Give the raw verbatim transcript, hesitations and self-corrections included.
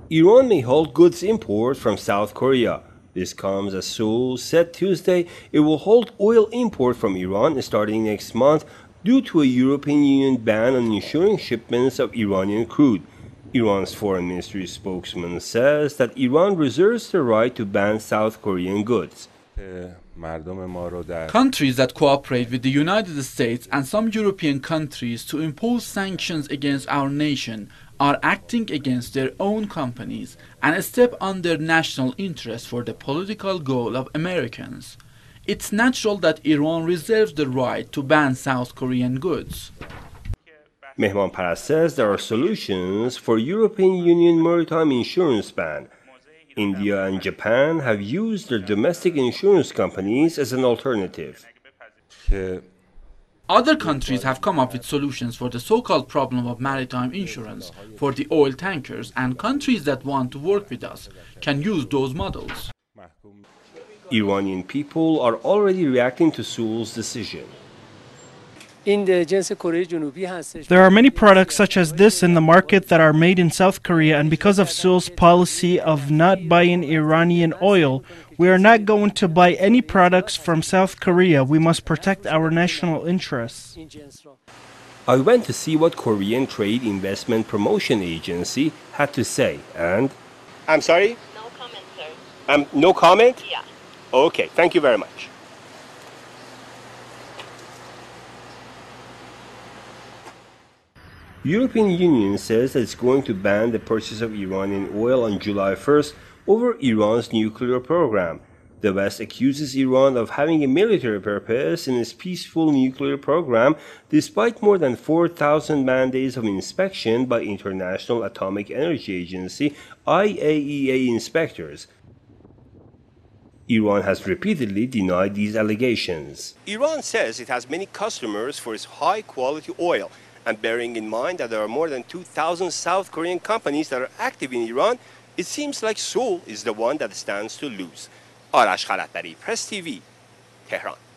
Iran may halt goods import from South Korea. This comes as Seoul said Tuesday it will halt oil import from Iran starting next month due to a European Union ban on ensuring shipments of Iranian crude. Iran's foreign ministry spokesman says that Iran reserves the right to ban South Korean goods. Countries that cooperate with the United States and some European countries to impose sanctions against our nation are acting against their own companies and a step on their national interest for the political goal of Americans. It's natural that Iran reserves the right to ban South Korean goods. Mehman Paras says there are solutions for European Union maritime insurance ban. India and Japan have used their domestic insurance companies as an alternative. Other countries have come up with solutions for the so-called problem of maritime insurance for the oil tankers, and countries that want to work with us can use those models. Iranian people are already reacting to Seoul's decision. There are many products such as this in the market that are made in South Korea, and because of Seoul's policy of not buying Iranian oil, we are not going to buy any products from South Korea. We must protect our national interests. I went to see what Korean Trade Investment Promotion Agency had to say, and... I'm sorry? No comment, sir. Um, no comment? Yeah. Okay, thank you very much. European Union says that it's going to ban the purchase of Iranian oil on July first over Iran's nuclear program. The West accuses Iran of having a military purpose in its peaceful nuclear program, despite more than four thousand man-days of inspection by International Atomic Energy Agency I A E A inspectors. Iran has repeatedly denied these allegations. Iran says it has many customers for its high-quality oil, and bearing in mind that there are more than two thousand South Korean companies that are active in Iran, it seems like Seoul is the one that stands to lose. Arash Khalatbari, Press T V, Tehran.